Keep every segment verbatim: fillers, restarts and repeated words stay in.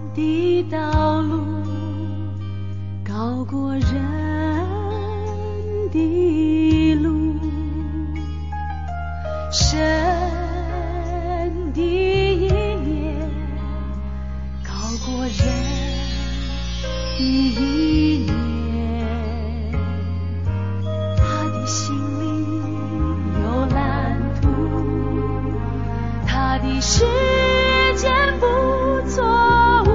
的道路高过人的路，神的意念高过人的意念，他的心里有蓝图，他的时间不错误，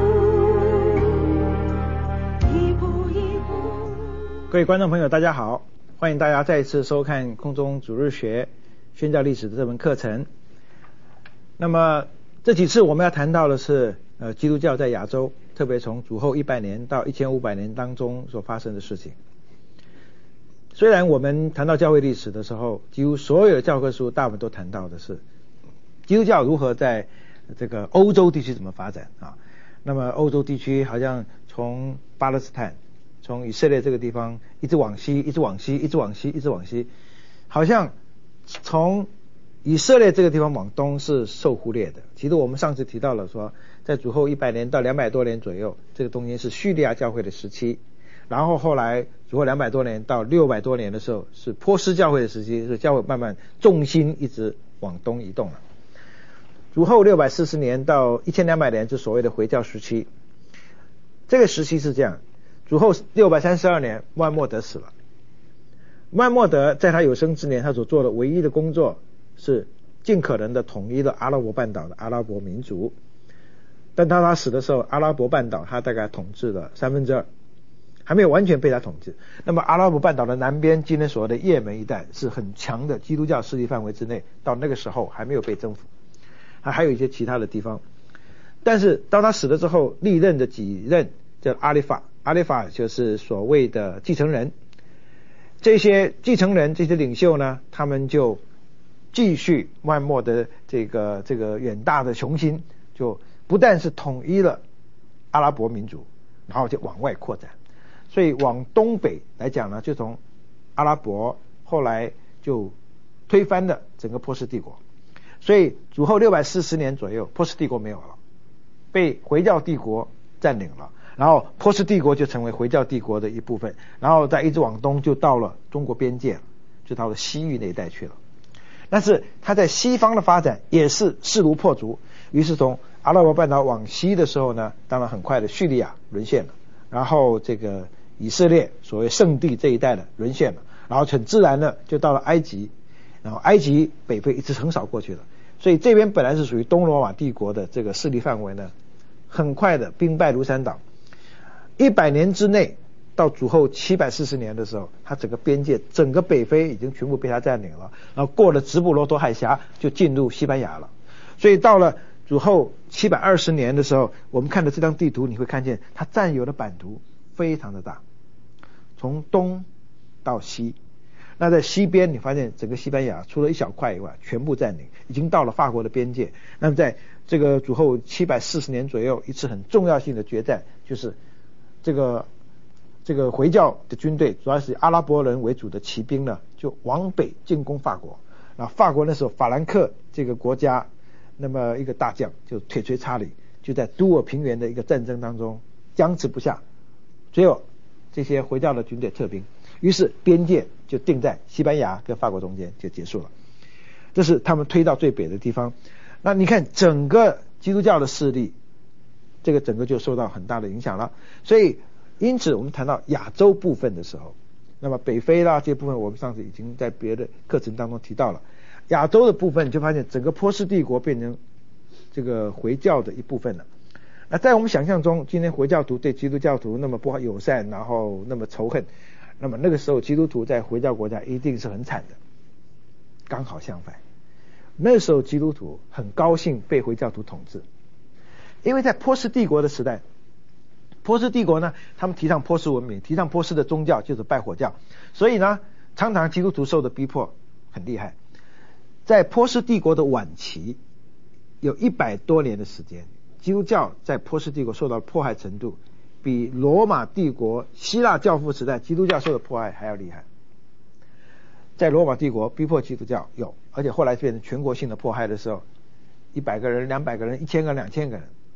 一步一步。 各位观众朋友大家好，欢迎大家再一次收看空中主日学宣教历史的这门课程。那么这几次我们要谈到的是呃基督教在亚洲，特别从主后一百年到一千五百年当中所发生的事情。虽然我们谈到教会历史的时候，几乎所有的教科书大部分都谈到的是基督教如何在这个欧洲地区怎么发展啊。那么欧洲地区好像从巴勒斯坦，从以色列这个地方一直往西，一直往西，一直往西，一直往西，好像从以色列这个地方往东是受忽略的。其实我们上次提到了说，在主后一百年到两百多年左右，这个中间是叙利亚教会的时期，然后后来主后两百多年到六百多年的时候是波斯教会的时期，是教会慢慢重心一直往东移动了。主后六百四十年到一千两百年是所谓的回教时期。这个时期是这样，主后六百三十二年穆罕默德死了。穆罕默德在他有生之年，他所做的唯一的工作是尽可能的统一了阿拉伯半岛的阿拉伯民族。但当他死的时候，阿拉伯半岛他大概统治了三分之二，还没有完全被他统治。那么阿拉伯半岛的南边，今天所谓的也门一带是很强的基督教势力范围之内，到那个时候还没有被征服，还有一些其他的地方。但是当他死了之后，历任的几任叫阿里法，阿里法就是所谓的继承人。这些继承人，这些领袖呢，他们就继续穆罕默德这个这个远大的雄心，就不但是统一了阿拉伯民族，然后就往外扩展。所以往东北来讲呢，就从阿拉伯后来就推翻了整个波斯帝国。所以主后六百四十年左右，波斯帝国没有了，被回教帝国占领了，然后波斯帝国就成为回教帝国的一部分，然后再一直往东就到了中国边界了，就到了西域那一带去了。但是它在西方的发展也是势如破竹，于是从阿拉伯半岛往西的时候呢，当然很快的叙利亚沦陷了，然后这个以色列所谓圣地这一带的沦陷了，然后很自然的就到了埃及，然后埃及北非一直横扫过去了。所以这边本来是属于东罗马帝国的这个势力范围呢，很快的兵败如山倒。一百年之内，到主后七百四十年的时候，它整个边界整个北非已经全部被它占领了，然后过了直布罗陀海峡就进入西班牙了。所以到了主后七百二十年的时候，我们看的这张地图，你会看见它占有的版图非常的大，从东到西。那在西边你发现整个西班牙除了一小块以外全部占领，已经到了法国的边界。那么在这个主后七百四十年左右，一次很重要性的决战，就是这个这个回教的军队，主要是以阿拉伯人为主的骑兵呢，就往北进攻法国。那法国那时候法兰克这个国家，那么一个大将就铁锤查理，就在都尔平原的一个战争当中僵持不下，只有这些回教的军队撤兵，于是边界就定在西班牙跟法国中间就结束了。这是他们推到最北的地方。那你看整个基督教的势力，这个整个就受到很大的影响了。所以因此我们谈到亚洲部分的时候，那么北非啦这部分我们上次已经在别的课程当中提到了。亚洲的部分就发现整个波斯帝国变成这个回教的一部分了。那在我们想象中，今天回教徒对基督教徒那么不友善，然后那么仇恨，那么那个时候基督徒在回教国家一定是很惨的。刚好相反，那时候基督徒很高兴被回教徒统治，因为在波斯帝国的时代，波斯帝国呢，他们提倡波斯文明，提倡波斯的宗教就是拜火教，所以呢，常常基督徒受的逼迫很厉害。在波斯帝国的晚期，有一百多年的时间，基督教在波斯帝国受到的迫害程度，比罗马帝国希腊教父时代基督教受的迫害还要厉害。在罗马帝国逼迫基督教有，而且后来变成全国性的迫害的时候，一百个人、两百个人、一千个人、两千个人。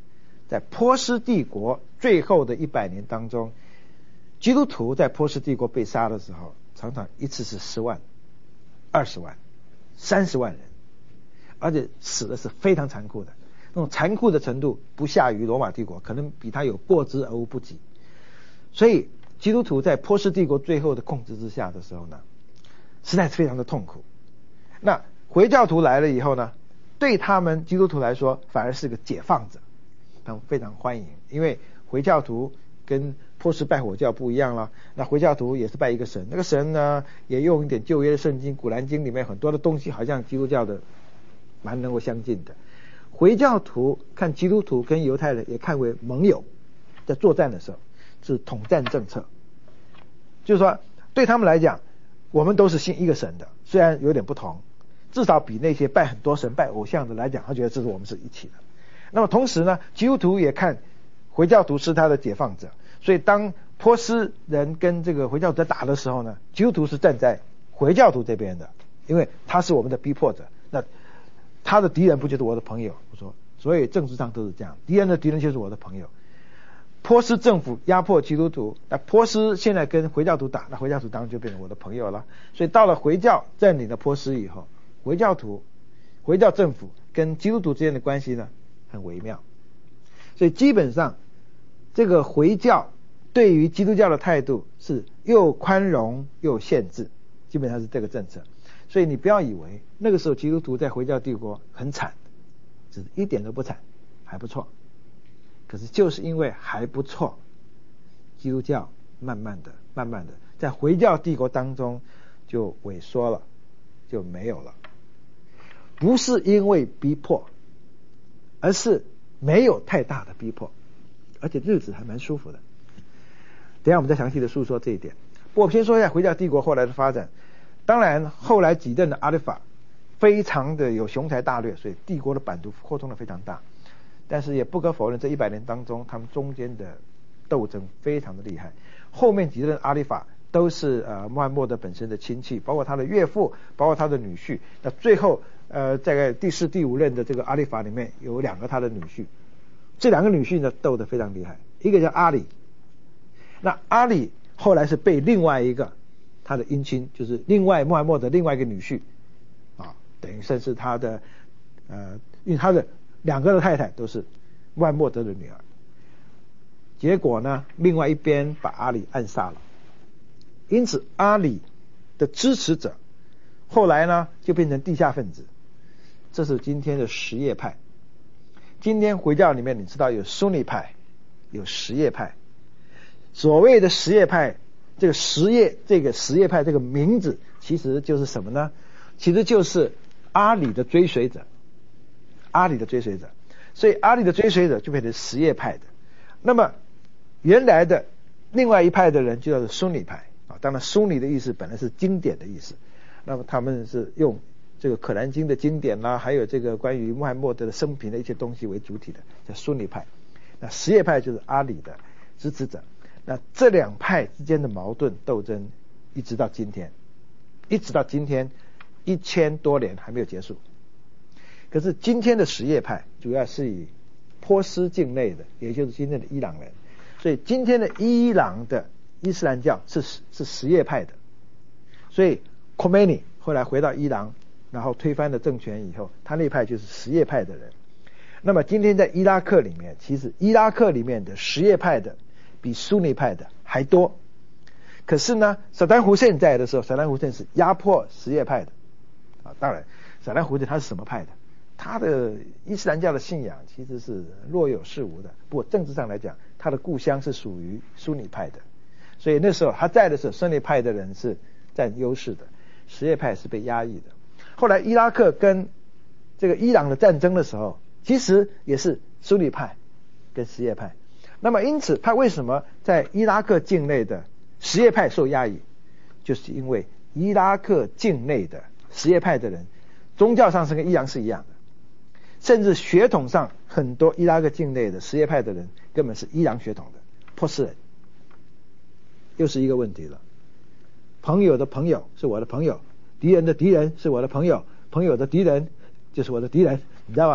在波斯帝国最后的一百年当中，基督徒在波斯帝国被杀的时候，常常一次是十万、二十万、三十万人，而且死的是非常残酷的，那种残酷的程度不下于罗马帝国，可能比他有过之而无不及。所以基督徒在波斯帝国最后的控制之下的时候呢，实在是非常的痛苦。那回教徒来了以后呢，对他们基督徒来说反而是个解放者，他们非常欢迎，因为回教徒跟波斯拜火教不一样了，那回教徒也是拜一个神，那个神呢也用一点旧约的圣经古兰经里面很多的东西好像基督教的蛮能够相近的。回教徒看基督徒跟犹太人也看为盟友，在作战的时候是统战政策，就是说对他们来讲我们都是信一个神的，虽然有点不同，至少比那些拜很多神拜偶像的来讲，他觉得这是我们是一起的。那么同时呢，基督徒也看回教徒是他的解放者，所以当波斯人跟这个回教徒在打的时候呢，基督徒是站在回教徒这边的，因为他是我们的逼迫者，那他的敌人不就是我的朋友？我说，所以政治上都是这样，敌人的敌人就是我的朋友。波斯政府压迫基督徒，那波斯现在跟回教徒打，那回教徒当然就变成我的朋友了。所以到了回教占领了波斯以后，回教徒、回教政府跟基督徒之间的关系呢很微妙。所以基本上这个回教对于基督教的态度是又宽容又限制，基本上是这个政策。所以你不要以为那个时候基督徒在回教帝国很惨，只是一点都不惨，还不错。可是就是因为还不错，基督教慢慢的、慢慢的在回教帝国当中就萎缩了，就没有了。不是因为逼迫，而是没有太大的逼迫，而且日子还蛮舒服的。等一下我们再详细的述说这一点。不过我先说一下回教帝国后来的发展。当然后来几任的阿里法非常的有雄才大略，所以帝国的版图扩充的非常大。但是也不可否认，这一百年当中他们中间的斗争非常的厉害。后面几任阿里法都是呃穆罕默德本身的亲戚，包括他的岳父，包括他的女婿。那最后呃在第四第五任的这个阿里法里面有两个他的女婿，这两个女婿呢斗得非常厉害。一个叫阿里，那阿里后来是被另外一个他的姻亲，就是另外穆罕默德另外一个女婿啊，等于算是他的呃因为他的两个的太太都是穆罕默德的女儿。结果呢另外一边把阿里暗杀了，因此阿里的支持者后来呢就变成地下分子，这是今天的什叶派。今天回教里面你知道有苏尼派有什叶派，所谓的什叶派，这个什叶这个什叶派这个名字其实就是什么呢？其实就是阿里的追随者，阿里的追随者，所以阿里的追随者就变成什叶派的。那么原来的另外一派的人就叫做苏尼派啊，当然苏尼的意思本来是经典的意思，那么他们是用这个可兰经的经典啦，还有这个关于穆罕默德的生平的一些东西为主体的，叫苏尼派。那什叶派就是阿里的支持者。那这两派之间的矛盾斗争一直到今天，一直到今天一千多年还没有结束。可是今天的什叶派主要是以波斯境内的，也就是今天的伊朗人，所以今天的伊朗的伊斯兰教是是什叶派的。所以 Khomeini 后来回到伊朗，然后推翻了政权以后，他那派就是什叶派的人。那么今天在伊拉克里面，其实伊拉克里面的什叶派的比苏尼派的还多。可是呢，萨达姆胡塞在的时候，萨达姆胡塞是压迫什叶派的啊。当然萨达姆胡塞他是什么派的？他的伊斯兰教的信仰其实是若有似无的，不过政治上来讲，他的故乡是属于苏尼派的，所以那时候他在的时候，苏尼派的人是占优势的，什叶派是被压抑的。后来伊拉克跟这个伊朗的战争的时候，其实也是苏尼派跟什叶派。那么因此他为什么在伊拉克境内的什叶派受压抑，就是因为伊拉克境内的什叶派的人宗教上是跟伊朗是一样的，甚至血统上很多伊拉克境内的什叶派的人根本是伊朗血统的波斯人。又是一个问题了，朋友的朋友是我的朋友，敌人的敌人是我的朋友，朋友的敌人就是我的敌人，你知道吧？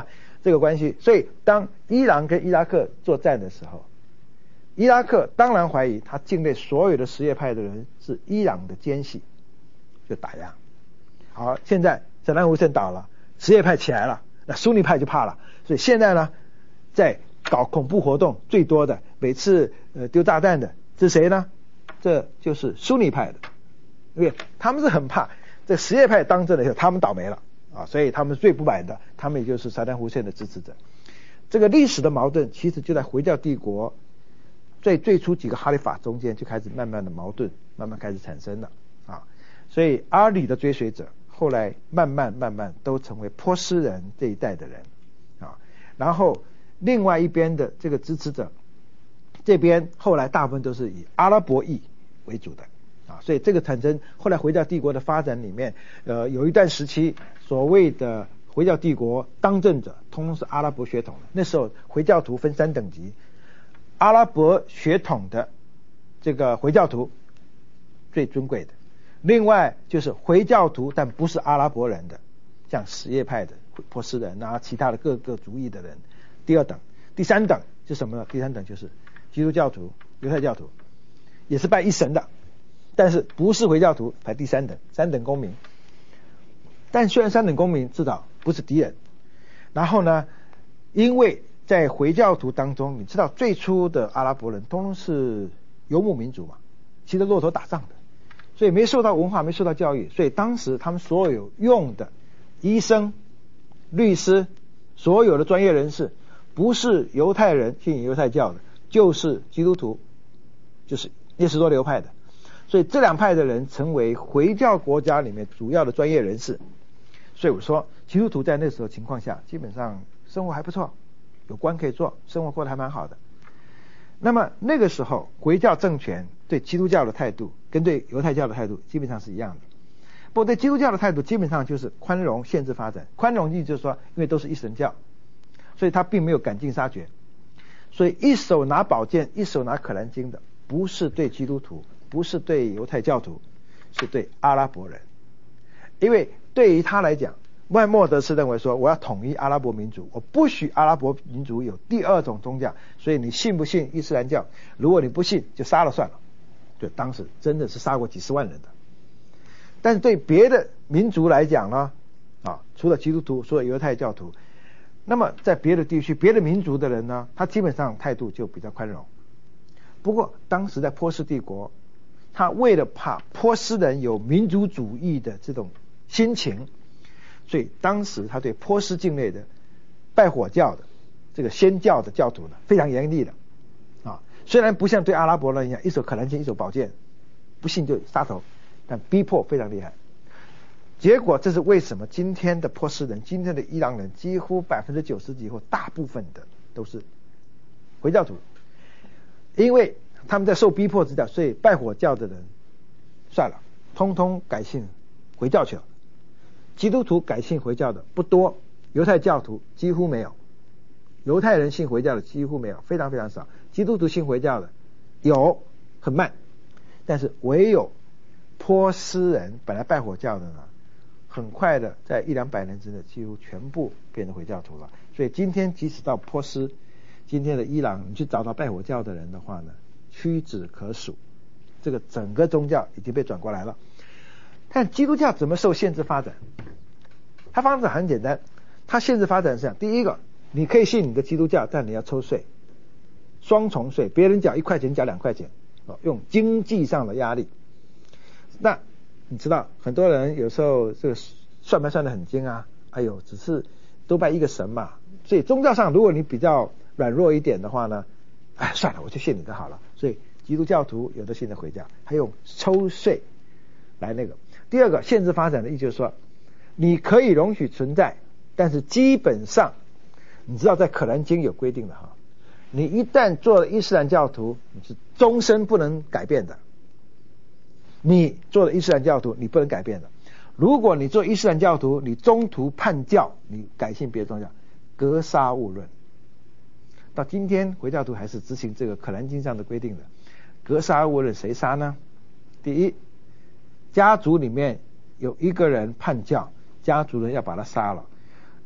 这个关系。所以当伊朗跟伊拉克作战的时候，伊拉克当然怀疑他境内所有的什叶派的人是伊朗的奸细，就打压。好，现在萨达姆胡塞倒了，什叶派起来了，那苏尼派就怕了，所以现在呢，在搞恐怖活动最多的，每次呃丢炸弹的，这是谁呢？这就是苏尼派的，因为他们是很怕这什叶派当政的时候，他们倒霉了啊，所以他们最不满的，他们也就是萨达姆胡塞的支持者。这个历史的矛盾其实就在回教帝国最最初几个哈里法中间就开始慢慢的矛盾慢慢开始产生了啊，所以阿里的追随者后来慢慢慢慢都成为波斯人这一代的人啊，然后另外一边的这个支持者这边后来大部分都是以阿拉伯裔为主的啊，所以这个产生后来回教帝国的发展里面，呃，有一段时期所谓的回教帝国当政者通通是阿拉伯血统的。那时候回教徒分三等级，阿拉伯血统的这个回教徒最尊贵的，另外就是回教徒但不是阿拉伯人的，像什叶派的波斯人啊，其他的各个族裔的人，第二等。第三等是什么呢？第三等就是基督教徒、犹太教徒，也是拜一神的，但是不是回教徒，排第三等，三等公民。但虽然三等公民，至少不是敌人。然后呢，因为在回教徒当中，你知道最初的阿拉伯人通通是游牧民族嘛，骑着骆驼打仗的，所以没受到文化，没受到教育，所以当时他们所有用的医生、律师，所有的专业人士，不是犹太人信犹太教的，就是基督徒，就是耶稣多流派的。所以这两派的人成为回教国家里面主要的专业人士。所以我说基督徒在那时候情况下基本上生活还不错，有官可以做，生活过得还蛮好的。那么那个时候回教政权对基督教的态度跟对犹太教的态度基本上是一样的，不过对基督教的态度基本上就是宽容限制发展。宽容意思就是说因为都是一神教，所以他并没有赶尽杀绝，所以一手拿宝剑一手拿可兰经的不是对基督徒，不是对犹太教徒，是对阿拉伯人。因为对于他来讲，穆默德是认为说我要统一阿拉伯民族，我不许阿拉伯民族有第二种宗教，所以你信不信伊斯兰教，如果你不信就杀了算了。就当时真的是杀过几十万人的。但是对别的民族来讲呢，啊，除了基督徒，除了犹太教徒，那么在别的地区别的民族的人呢，他基本上态度就比较宽容。不过当时在波斯帝国，他为了怕波斯人有民族主义的这种心情，所以当时他对波斯境内的拜火教的这个先教的教徒呢非常严厉的啊，虽然不像对阿拉伯人一样一手可兰经一手宝剑，不信就杀头，但逼迫非常厉害。结果这是为什么今天的波斯人，今天的伊朗人几乎百分之九十几或大部分的都是回教徒，因为他们在受逼迫之下，所以拜火教的人算了，通通改信回教去了。基督徒改信回教的不多，犹太教徒几乎没有，犹太人信回教的几乎没有，非常非常少。基督徒信回教的有，很慢，但是唯有波斯人本来拜火教的呢，很快的在一两百年之内几乎全部变成回教徒了。所以今天即使到波斯，今天的伊朗，你去找到拜火教的人的话呢，屈指可数。这个整个宗教已经被转过来了。但基督教怎么受限制发展？它方式很简单，它限制发展是这样：第一个，你可以信你的基督教，但你要抽税，双重税，别人缴一块钱，缴两块钱，用经济上的压力。那你知道很多人有时候这个算盘算得很精啊，哎呦，只是都拜一个神嘛，所以宗教上如果你比较软弱一点的话呢，哎，算了，我就信你的好了。所以基督教徒有的信的回教，还用抽税来那个。第二个限制发展的意思就是说，你可以容许存在，但是基本上你知道在可兰经有规定的哈，你一旦做了伊斯兰教徒，你是终身不能改变的。你做了伊斯兰教徒，你不能改变的。如果你做伊斯兰教徒，你中途叛教，你改信别的宗教，格杀勿论。到今天回教徒还是执行这个可兰经上的规定的，格杀勿论。谁杀呢？第一，家族里面有一个人叛教，家族人要把他杀了啊，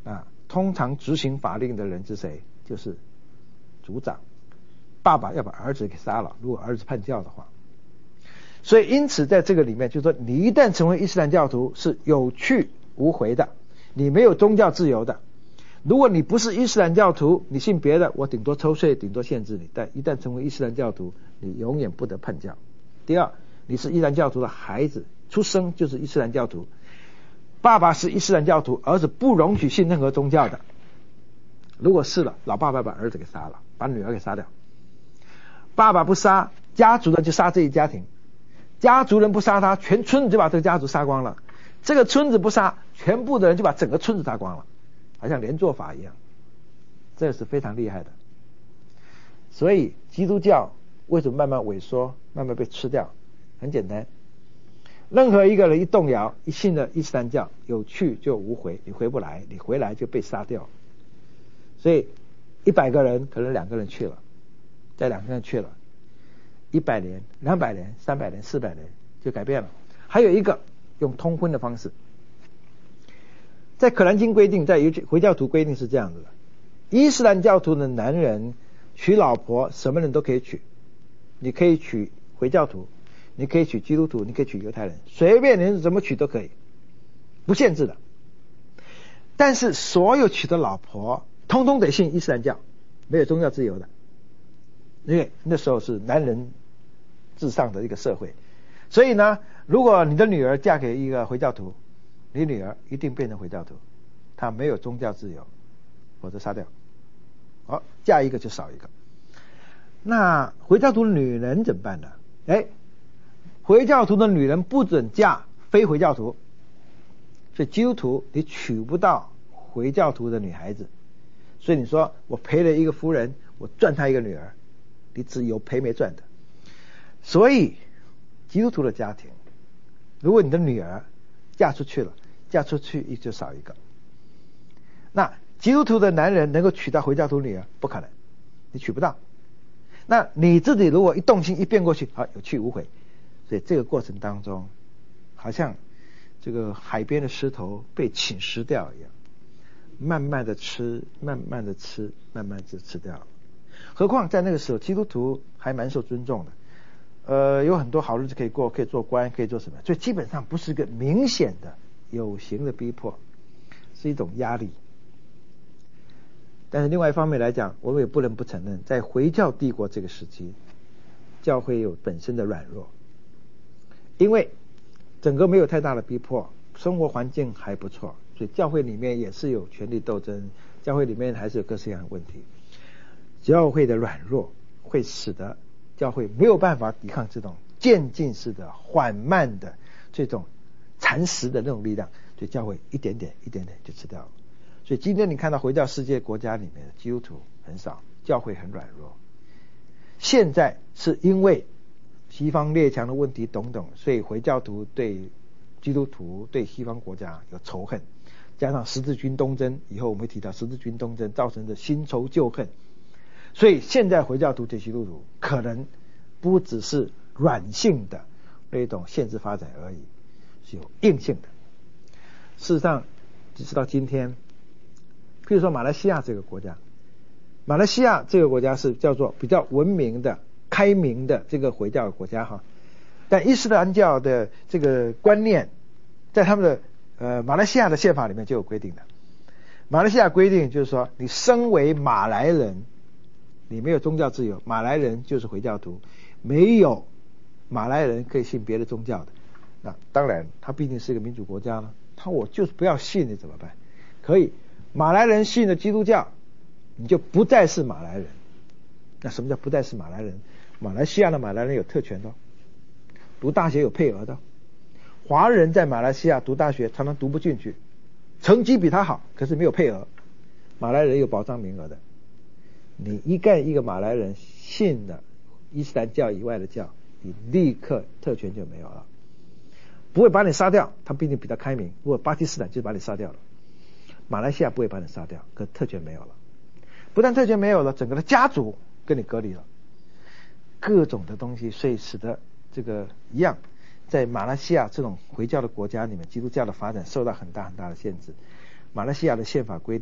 通常执行法令的人是谁？就是族长。爸爸要把儿子给杀了，如果儿子叛教的话。所以因此在这个里面就是说，你一旦成为伊斯兰教徒是有去无回的，你没有宗教自由的。如果你不是伊斯兰教徒，你信别的，我顶多抽税，顶多限制你，但一旦成为伊斯兰教徒，你永远不得叛教。第二，你是伊斯兰教徒的孩子，出生就是伊斯兰教徒，爸爸是伊斯兰教徒，儿子不容许信任何宗教的。如果是了，老爸爸把儿子给杀了，把女儿给杀掉。爸爸不杀，家族人就杀这一家庭，家族人不杀他，全村子就把这个家族杀光了。这个村子不杀，全部的人就把整个村子杀光了，好像连坐法一样，这是非常厉害的。所以基督教为什么慢慢萎缩，慢慢被吃掉？很简单，任何一个人一动摇，一信了伊斯兰教，有去就无回，你回不来，你回来就被杀掉。所以一百个人可能两个人去了，再两个人去了，一百年、两百年、三百年、四百年就改变了。还有一个用通婚的方式，在可兰经规定，在回教徒规定是这样子的：伊斯兰教徒的男人娶老婆，什么人都可以娶，你可以娶回教徒，你可以娶基督徒，你可以娶犹太人，随便人怎么娶都可以，不限制的。但是所有娶的老婆通通得信伊斯兰教，没有宗教自由的，因为那时候是男人至上的一个社会。所以呢，如果你的女儿嫁给一个回教徒，你女儿一定变成回教徒，她没有宗教自由，否则杀掉。好，嫁一个就少一个。那回教徒女人怎么办呢？哎，回教徒的女人不准嫁非回教徒，所以基督徒你娶不到回教徒的女孩子。所以你说我赔了一个夫人，我赚她一个女儿，你只有赔没赚的。所以基督徒的家庭，如果你的女儿嫁出去了，嫁出去一就少一个。那基督徒的男人能够娶到回教徒女儿，不可能，你娶不到。那你自己如果一动心一变过去，好，有去无回。所以这个过程当中，好像这个海边的石头被侵蚀掉一样，慢慢的吃，慢慢的吃，慢慢就吃掉了。何况在那个时候，基督徒还蛮受尊重的，呃，有很多好日子可以过，可以做官，可以做什么，所以基本上不是个明显的有形的逼迫，是一种压力。但是另外一方面来讲，我们也不能不承认，在回教帝国这个时期，教会有本身的软弱，因为整个没有太大的逼迫，生活环境还不错，所以教会里面也是有权力斗争，教会里面还是有各式各样的问题。教会的软弱会使得教会没有办法抵抗这种渐进式的缓慢的这种蚕食的那种力量，所以教会一点点一点点就吃掉了。所以今天你看到回教世界国家里面的基督徒很少，教会很软弱。现在是因为西方列强的问题等等，所以回教徒对基督徒对西方国家有仇恨，加上十字军东征，以后我们会提到十字军东征造成的新仇旧恨，所以现在回教徒对基督徒可能不只是软性的那种限制发展而已，是有硬性的。事实上直到今天，譬如说马来西亚这个国家，马来西亚这个国家是叫做比较文明的开明的这个回教的国家哈，但伊斯兰教的这个观念在他们的呃马来西亚的宪法里面就有规定的。马来西亚规定就是说，你身为马来人，你没有宗教自由，马来人就是回教徒，没有马来人可以信别的宗教的。那当然他毕竟是一个民主国家了，他我就是不要信你怎么办？可以，马来人信了基督教，你就不再是马来人。那什么叫不再是马来人？马来西亚的马来人有特权的，读大学有配额的，华人在马来西亚读大学常常读不进去，成绩比他好，可是没有配额，马来人有保障名额的。你一旦一个马来人信了伊斯兰教以外的教，你立刻特权就没有了，不会把你杀掉，他毕竟比较开明，如果巴基斯坦就把你杀掉了，马来西亚不会把你杀掉，可特权没有了。不但特权没有了，整个的家族跟你隔离了，各种的东西，所以使得这个一样，在马来西亚这种回教的国家里面，基督教的发展受到很大很大的限制。马来西亚的宪法规定，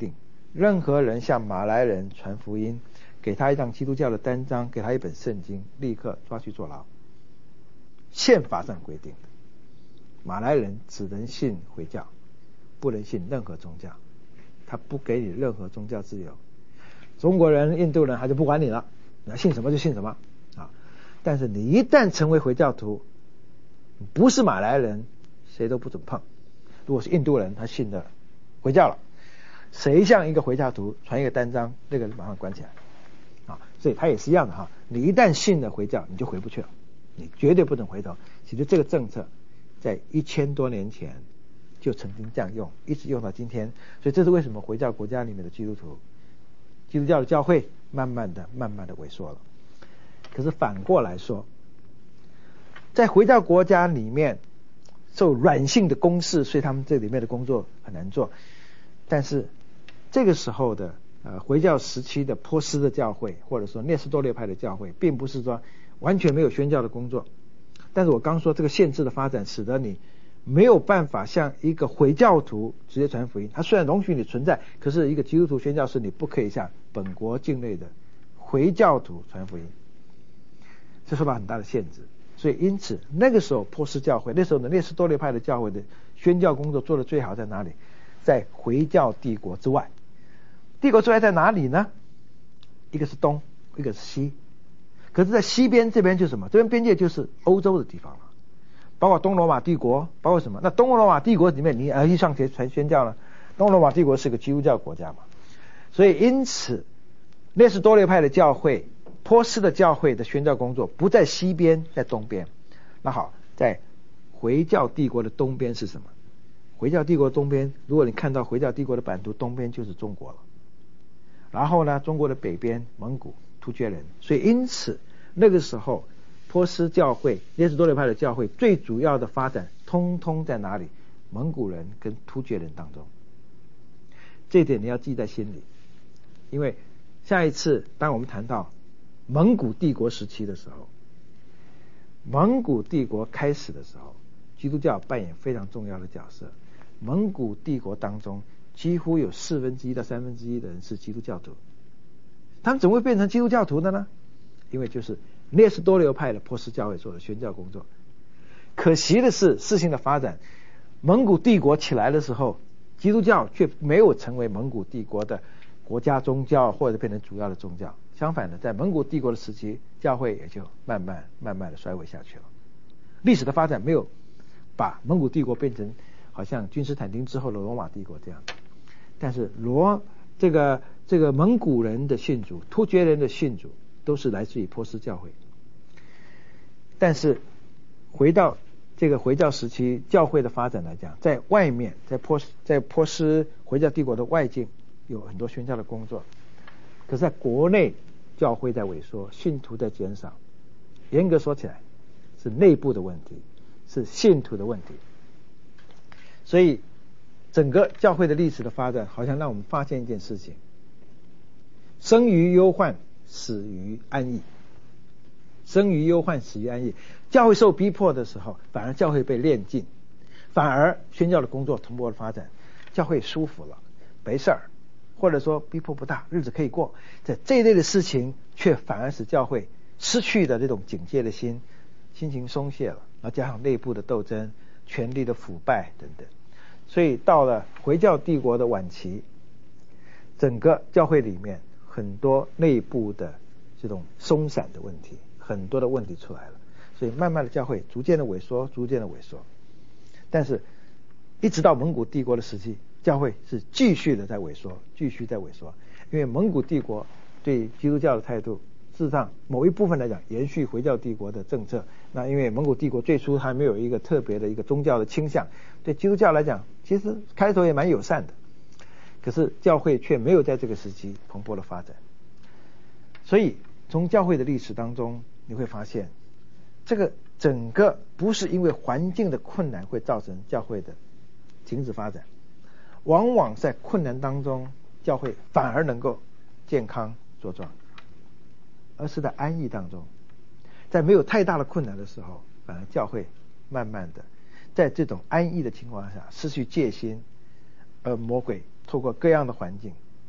任何人向马来人传福音，给他一张基督教的单张，给他一本圣经，立刻抓去坐牢。宪法上规定的，马来人只能信回教，不能信任何宗教，他不给你任何宗教自由。中国人、印度人他就不管你了，你要信什么就信什么啊！但是你一旦成为回教徒，不是马来人，谁都不准碰。如果是印度人，他信的回教了，谁向一个回教徒传一个单张，那个马上关起来啊！所以他也是一样的哈，你一旦信了回教，你就回不去了，你绝对不能回头。其实这个政策在一千多年前就曾经这样用，一直用到今天。所以这是为什么回教国家里面的基督徒、基督教的教会慢慢的、慢慢的萎缩了。可是反过来说，在回教国家里面受软性的攻势，所以他们这里面的工作很难做。但是这个时候的呃回教时期的波斯的教会，或者说聂斯多列派的教会，并不是说完全没有宣教的工作。但是我刚说这个限制的发展，使得你没有办法向一个回教徒直接传福音。他虽然容许你存在，可是一个基督徒宣教士，你不可以向本国境内的回教徒传福音，这受到很大的限制。所以因此那个时候波斯教会，那时候的聂斯多列派的教会的宣教工作做得最好在哪里？在回教帝国之外。帝国之外在哪里呢？一个是东，一个是西。可是在西边这边就是什么？这边边界就是欧洲的地方了，包括东罗马帝国，包括什么？那东罗马帝国里面你儿一上学传宣教呢？东罗马帝国是个基督教国家嘛，所以因此聂斯多列派的教会、波斯的教会的宣教工作不在西边，在东边。那好，在回教帝国的东边是什么？回教帝国东边，如果你看到回教帝国的版图，东边就是中国了。然后呢，中国的北边蒙古、突厥人。所以因此那个时候波斯教会、聂斯多列派的教会最主要的发展通通在哪里？蒙古人跟突厥人当中。这一点你要记在心里，因为下一次当我们谈到蒙古帝国时期的时候，蒙古帝国开始的时候，基督教扮演非常重要的角色。蒙古帝国当中几乎有四分之一到三分之一的人是基督教徒。他们怎么会变成基督教徒的呢？因为就是聂斯多留派的波斯教会做的宣教工作。可惜的是，事情的发展，蒙古帝国起来的时候，基督教却没有成为蒙古帝国的国家宗教或者变成主要的宗教。相反的，在蒙古帝国的时期，教会也就慢慢慢慢的衰微下去了。历史的发展没有把蒙古帝国变成好像君士坦丁之后的罗马帝国这样，但是罗这个这个蒙古人的信主、突厥人的信主都是来自于波斯教会。但是回到这个回教时期教会的发展来讲，在外面，在波斯在波斯回教帝国的外境有很多宣教的工作，可是在国内教会在萎缩，信徒在减少。严格说起来是内部的问题，是信徒的问题。所以整个教会的历史的发展好像让我们发现一件事情：生于忧患，死于安逸。生于忧患，死于安逸。教会受逼迫的时候，反而教会被炼尽，反而宣教的工作蓬勃的发展，教会舒服了，没事儿，或者说逼迫不大，日子可以过。在这一类的事情，却反而使教会失去的这种警戒的心，心情松懈了，然后加上内部的斗争、权力的腐败等等。所以到了回教帝国的晚期，整个教会里面很多内部的这种松散的问题，很多的问题出来了。所以慢慢的教会逐渐的萎缩，逐渐的萎缩。但是一直到蒙古帝国的时期，教会是继续的在萎缩，继续在萎缩。因为蒙古帝国对基督教的态度，事实上某一部分来讲延续回教帝国的政策。那因为蒙古帝国最初还没有一个特别的一个宗教的倾向，对基督教来讲其实开头也蛮友善的，可是教会却没有在这个时期蓬勃的发展。所以从教会的历史当中你会发现，这个整个不是因为环境的困难会造成教会的停止发展，往往在困难当中教会反而能够健康茁壮，而是在安逸当中，在没有太大的困难的时候，反而教会慢慢的在这种安逸的情况下失去戒心，而魔鬼透过各样的环境、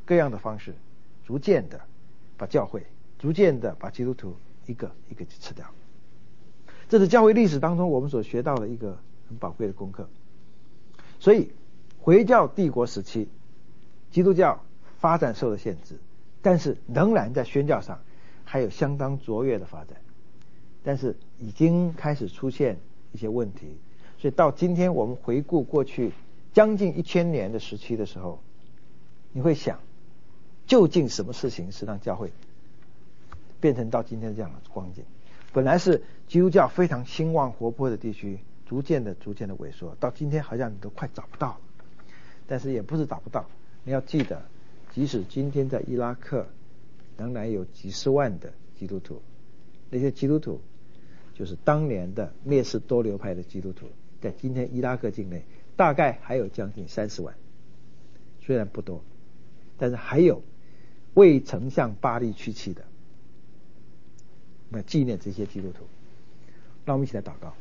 各样的方式，逐渐的把教会，逐渐的把基督徒一个一个吃掉。这是教会历史当中我们所学到的一个很宝贵的功课。所以回教帝国时期，基督教发展受了限制，但是仍然在宣教上还有相当卓越的发展，但是已经开始出现一些问题。所以到今天我们回顾过去将近一千年的时期的时候，你会想，究竟什么事情是让教会变成到今天这样的光景？本来是基督教非常兴旺活泼的地区，逐渐的逐渐的萎缩，到今天好像你都快找不到了。但是也不是找不到，你要记得，即使今天在伊拉克仍然有几十万的基督徒，那些基督徒就是当年的灭世多流派的基督徒，在今天伊拉克境内大概还有将近三十万，虽然不多，但是还有未曾向巴力屈膝的。我们纪念这些基督徒，让我们一起来祷告。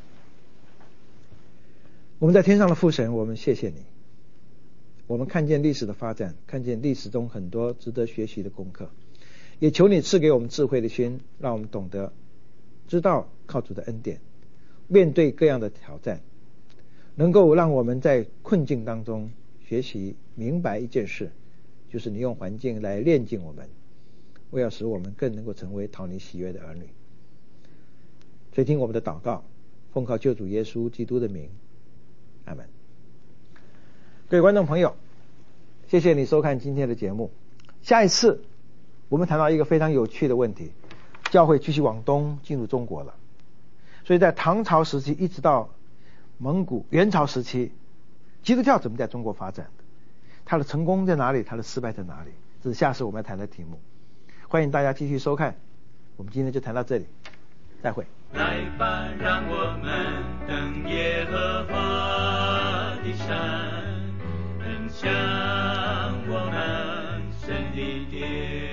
我们在天上的父神，我们谢谢你，我们看见历史的发展，看见历史中很多值得学习的功课，也求你赐给我们智慧的心，让我们懂得知道靠主的恩典面对各样的挑战，能够让我们在困境当中学习明白一件事，就是你用环境来炼净我们，为要使我们更能够成为讨你喜悦的儿女。垂听我们的祷告，奉靠救主耶稣基督的名，阿们。各位观众朋友，谢谢你收看今天的节目。下一次我们谈到一个非常有趣的问题，教会继续往东进入中国了。所以在唐朝时期一直到蒙古元朝时期，基督教怎么在中国发展的？它的成功在哪里？它的失败在哪里？这是下次我们要谈的题目。欢迎大家继续收看，我们今天就谈到这里，再会。 来吧，让我们登耶和华的山，奔向我们神的殿。